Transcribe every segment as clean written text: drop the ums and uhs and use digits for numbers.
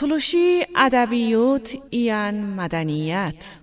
تلوشی ادبیات ایان مدنیت.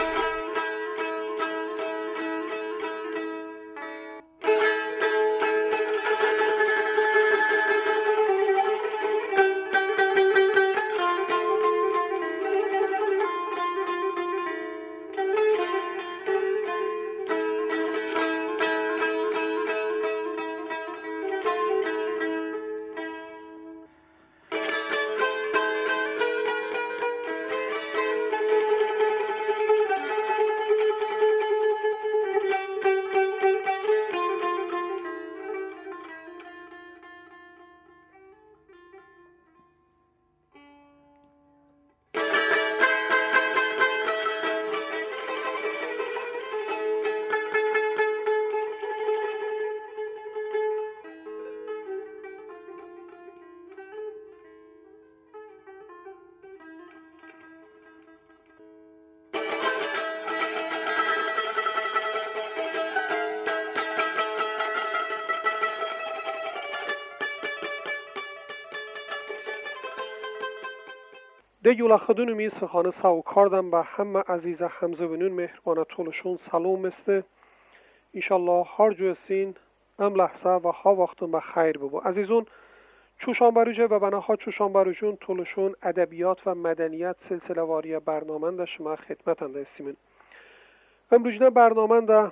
Değula xudunumi sıxanı savkardan ba hamma aziza hamzavunun mehrbana toluşun salom este. İnşallah har juesin am lahza ve ha vaxtun ba xayr bu. Azizun چوشانبروجه و بناها چوشانبروجون تولشون ادبیات و مدنیت سلسله واری برنامه ده شما خدمتن ده استیمن امروزنه برنامه ده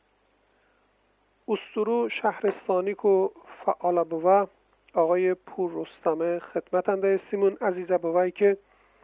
استرو شهرستانی کو فعال بوا آقای پور رستمه خدمتن ده استیمن عزیزه بوایی که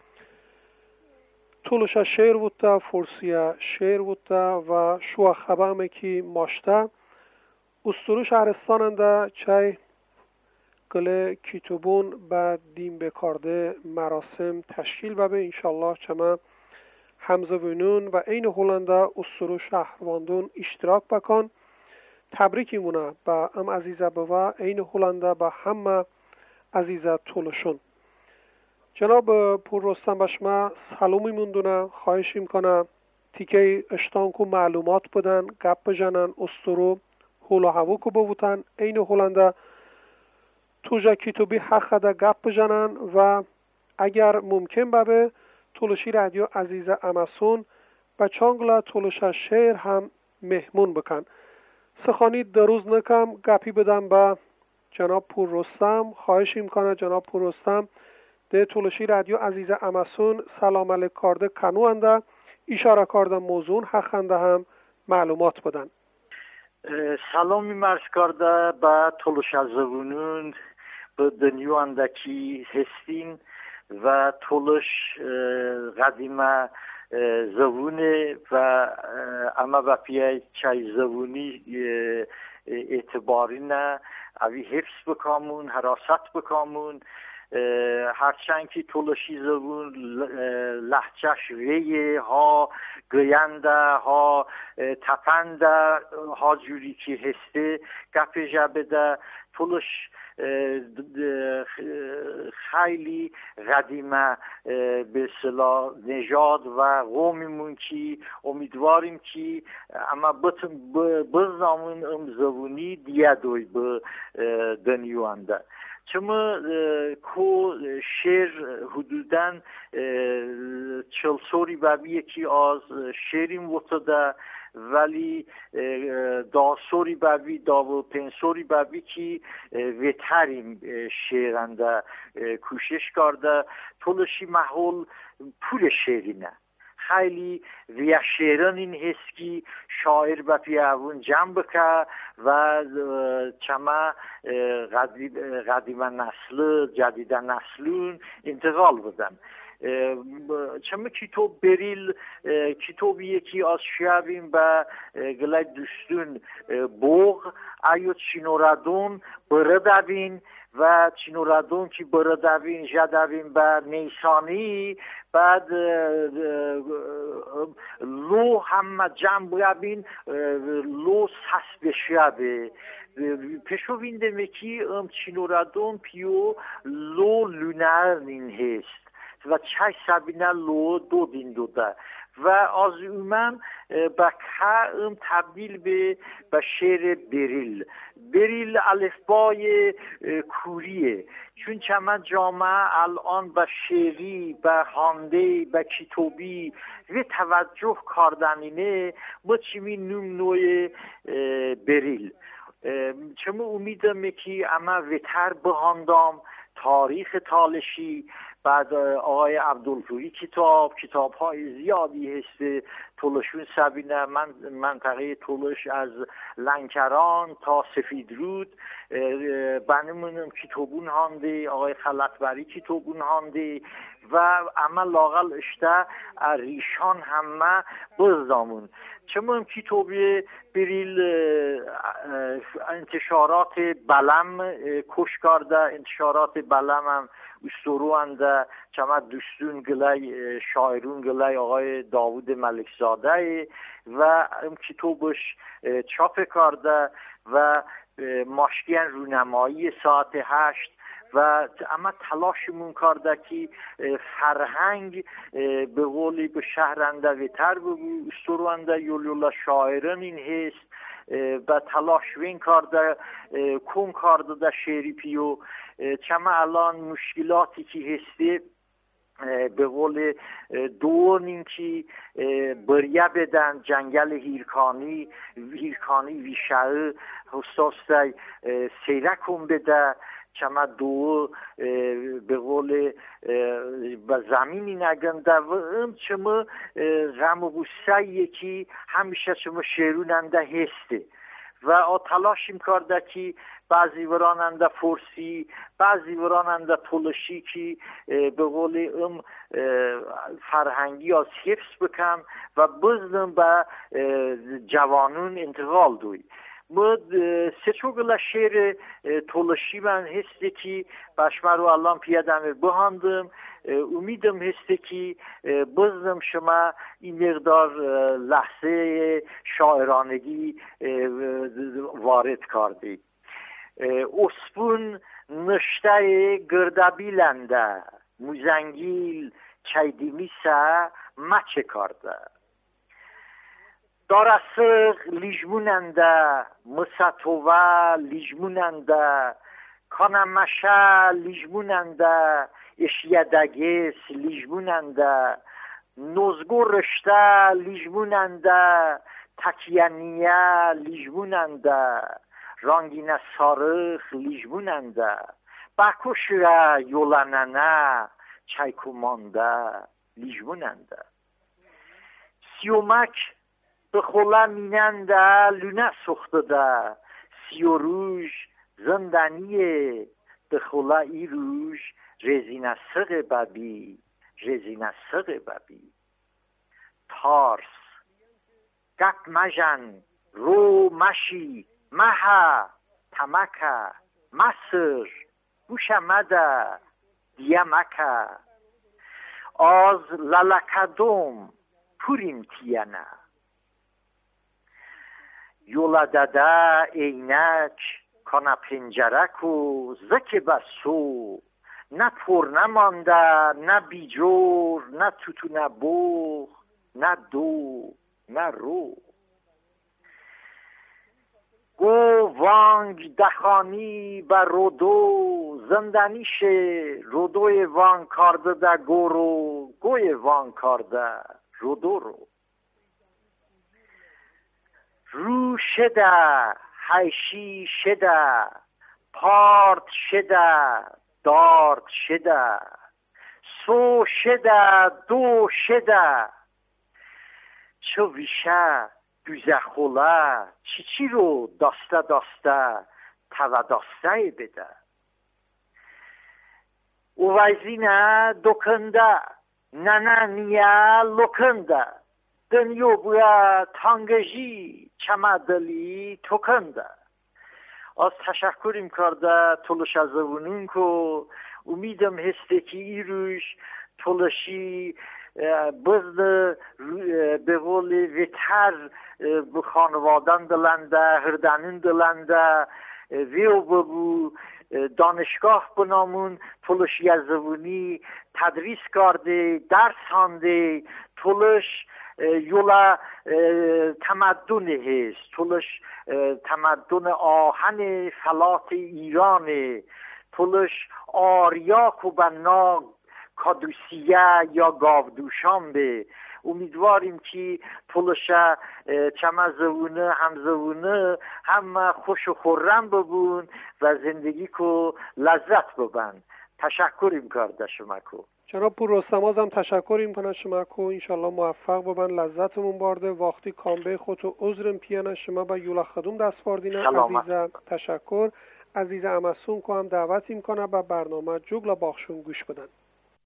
تولشا شعر بوده فرسیه شعر بوده و شو خبامه کی ماشته استرو شهرستان ده چای گله کتابون با دیم بکارده مراسم تشکیل و به انشالله چما همزوینون و این هولنده استرو شهرواندون اشتراک بکن تبریکی مونه با ام عزیزه بوا این هولنده با همه عزیزه طولشون جناب پور رستم بشما سلومی موندونه خواهشیم کنه تیکه اشتان کو معلومات بدن گپ بجنن استرو هول و هوا کو بوتن این هولنده توجا کتابی حق ده گپ بجنن و اگر ممکن بابه تولشی رادیو عزیزه اماسون و چانگلا تولشا شعر هم مهمون بکن سخانی دروز نکم گپی بدم با جناب پور رستم خواهش میکنه جناب پور رستم ده تولشی رادیو عزیزه اماسون سلام علیک کارده کنوانده اشاره کارده موضوع حقنده هم معلومات بدن سلامی مرز کرده به تولش زبونون به دنیواندکی هستین و تولش قدیمه زبونه و اما با پیای چای زبونی اعتباری نه اوی حفظ بکامون حراست بکامون هرچند که تولشی زبون لحجهش ویه ها گوینده ها تپنده ها جوری که هسته گپ جبده تولش خیلی قدیمه به اصطلاح نژاد و قومیمون که امیدواریم که اما بزنامون ام زبونی دیگه دوی به دنیوانده چما کو شعر حدوداً 40 سوری بابی یکی از شعریم وطده ولی دا سوری بابی دا و 5 سوری بابی که ویتریم شعرنده کوشش کرده تولشی محول پول شعری نه خیلی ویا شعران این هست که شاعر با پیاون جمع بکه و چما قدیم نسل جدید نسلون انتقال بدن چما کتاب بریل کتاب یکی از شیابیم با گلای دوستون بوغ ایو چینورادون بردوین و چینورادون که بردوین جدوین با نیسانی بعد لو هم جمع بگابین لو سس بشیابه پشو ویندمکی چینورادون پیو لو لونر نین هست و چای سبینه لو دو دین دوده و از اومم با که تبدیل به شعر بریل بریل الفبای کوریه، چون چما جامعه الان به شعری، به خوانده، به کتابی و توجه کردنینه ما چیمی نوع بریل. چما امیدم که اما وتر بهاندام تاریخ تالشی، بعد آقای عبدالفوری کتاب های زیادی هست تولشون سبینه. من منطقه تولش از لنکران تا سفیدرود بنمونم کتابون هانده، آقای خلطبری کتابون هانده و اما لاغل اشته ریشان همه بزدامون. چما کتابی بریل انتشارات بلم کش کرده، انتشارات بلم هم استورو انده چما دوستون گلای شاعرون گلای آقای داوود ملکزاده و کتابش چاپ کرده و ماشکین رونمایی ساعت 8 و اما تلاشمون کرده که فرهنگ به قولی به شهرنده و تر بگو استورونده یولیولا شاعران این هست و تلاش وین کرده کن کرده در شعری پیو. چما الان مشکلاتی که هستی به قول دورنین که بریا بدن جنگل هیرکانی ویشه حساسته سیرکون بده، چما دو به قول به زمینی نگنده و چما غم و غصه یکی همیشه چما شعروننده هسته و تلاشیم کرده که بعضی وراننده فارسی، بعضی وراننده تولشی که به قول فرهنگی از حفظ بکن و بزنم به جوانون انتقال دوی. سه چوگل شعر تولشی من هسته که بشمرو الان پیادم بهاندم، امیدم هسته که بزنم شما این مقدار لحظه شاعرانگی وارد کرده. اسپون نشته گردبیلنده، موزنگیل چیدیمیسه مچه کرده. دارسق لیجموننده، مسطوه لیجموننده، کانمشه لیجموننده، اشیدگیس لیجموننده، نوزگو رشته لیجموننده، تکیانیه لیجموننده، رانگین سارخ لیجموننده، بکوش یولاننه چایکومانده لیجموننده. سیومک به خوله میننده لونه سخته ده، سیو روش زندانیه به خوله ای روش رزینه سق ببی تارس گپ مجن رو مشی مها تمکه مصر بوش مده دیه مکه آز للکدوم پوریم تینه یولا داده اینک کانا پنجرک و زک بسو نه پر نمانده نه بیجور نه توتو نه بوخ نه دو نه رو گو وانگ دخانی با رودو زندانیشه رودوی وانگ کرده ده گورو گوی وانگ کرده رودو رو رو شده حیشی شده پارت شده دارت شده سو شده دو شده چو ویشه دوزخوله چی رو داسته توا داسته بده او ویزینه دکنده نه نیه لکنده دنیو بویا تانگجی چمدلی توکنده. از تشکریم کرده تلش از زبونون که امیدم هسته که ای روش تلشی بزد به قول ویتر به خانوادان دلنده هردنون دلنده ویو بگو دانشگاه بنامون تلشی از زبونی تدریس کرده درس هانده تلش یولا تمدن هست تولش تمدن آهن فلات ایرانه تولش آریاک و بنا کادوسیه یا گاودوشان به امیدواریم که پولشا چمزونه همزونه هم خوش و خورم ببون و زندگی کو لذت ببن. تشکریم کرده شما کو جناب پور رستماز هم تشکریم کنه شما کو انشالله موفق ببن لذتمون بارده وقتی کامبه خود و عذرم پیانه شما با یولا خدوم دست باردینه عزیزم تشکر عزیز امسون کو هم دعوتیم کنه با برنامه جوگلا باخشون گوش بدن.